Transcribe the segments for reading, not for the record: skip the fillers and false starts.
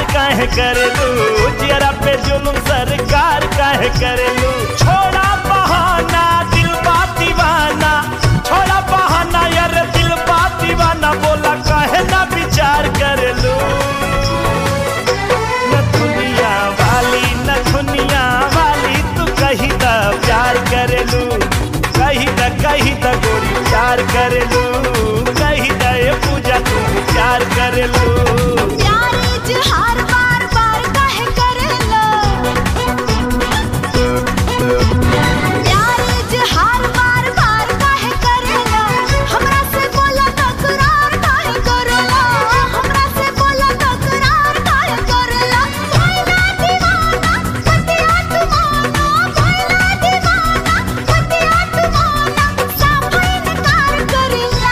काहे करेलू, जियरा पे जुल्म सरकार काहे करेलू। छोड़ा बहाना दिल बा दीवाना, छोड़ा बहाना यार दिल बा दीवाना, बोला काहे ना विचार करेलू। नथुनिया वाली तू कही दा प्यार करेलू, कही दा गोरी प्यार करेलू, कही दा ये पूजा तू प्यार करेलू। प्यार इजहार बार बार काहे करेला, प्यार इजहार बार बार काहे करेला, हमरा से बोला तकरार काहे करेला, हमरा से बोला तकरार काहे करेला। भइला दीवाना पतिया तुमाना, भइला दीवाना पतिया तुमाना, साफ इनकार करेला।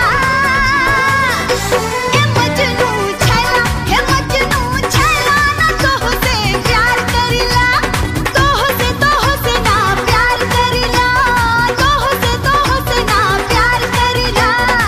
हे मजनू छैला ना तोहसे प्यार करेला, तोहसे ना प्यार करेला, तोहसे ना प्यार करेला।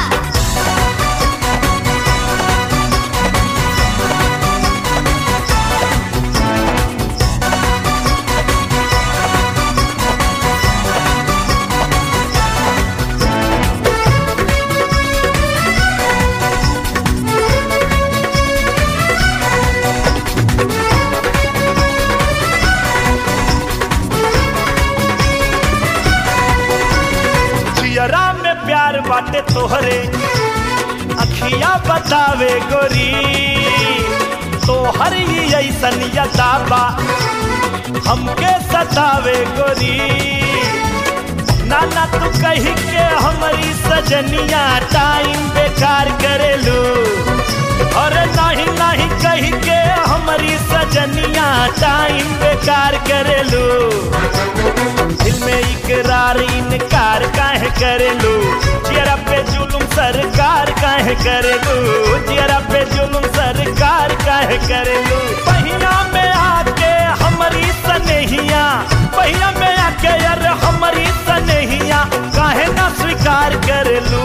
जियरा में प्यार बाटे तोहरे, अखिया बतावे गोरी, तोहर ही ऐसन यदाबा हमके सतावे गोरी। नाना तू कही के हमारी सजनिया टाइम बेकार करेलू, और नहीं कही के हमारी सजनिया टाइम बेकार करेलू। दिल में इकरार इनकार काहे करेलू, जियरा पे जुल्म सरकार काहे करेलू, जियरा पे जुल्म सरकार काहे करेलू। पहिया में आके हमारी सनेहिया, पहिया में आके यार हमारी सनेहिया, काहे ना स्वीकार करेलू।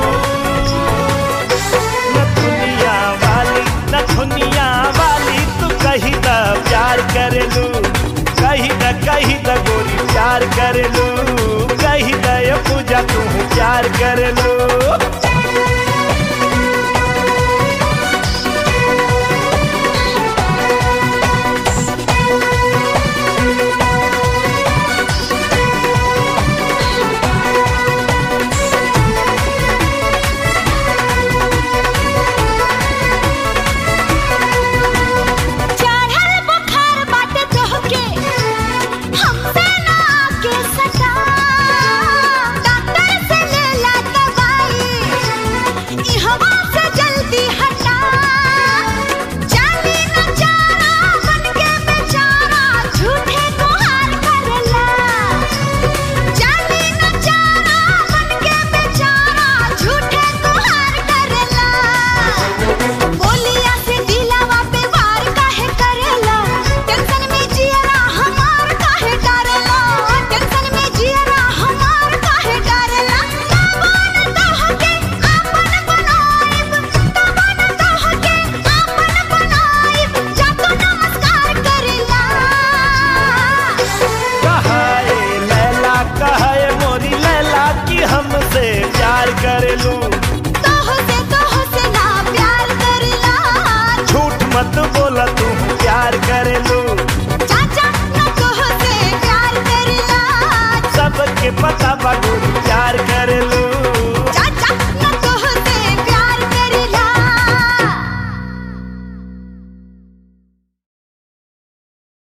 नथुनिया वाली तू कही दा प्यार करेलू, कही दा गोरी प्यार करेलू, कही दा ये पूजा तू प्यार करेलू। चढ़ल बुखार बाटे तोहके, हमसे ना आके सटा, डॉक्टर से लेला दवाई, इहवा से जल्दी हटा। जानी न जाना बनके बेचारा झूठे गुहार करेला, जानी न जाना बनके बेचारा झूठे गुहार करेला। बोलिया से दिलावा पे वार काहे करेला, टेंशन में जियरा हमार काहे डरेला, टेंशन में जियरा हमार काहे डरेला। तबन तोहके आपन बनाइब, तबन तोहके आपन बनाइब, जातो नमस्कार करेला। कहाए लैला कहाए मोरी लैला कि हमसे प्यार करेलू, तोहसे ना प्यार करेला, झूठ मत बोला तू प्यार करेलू। चाचा ना तोहसे प्यार करेला, सबके पता बा गोरी प्यार करेलू।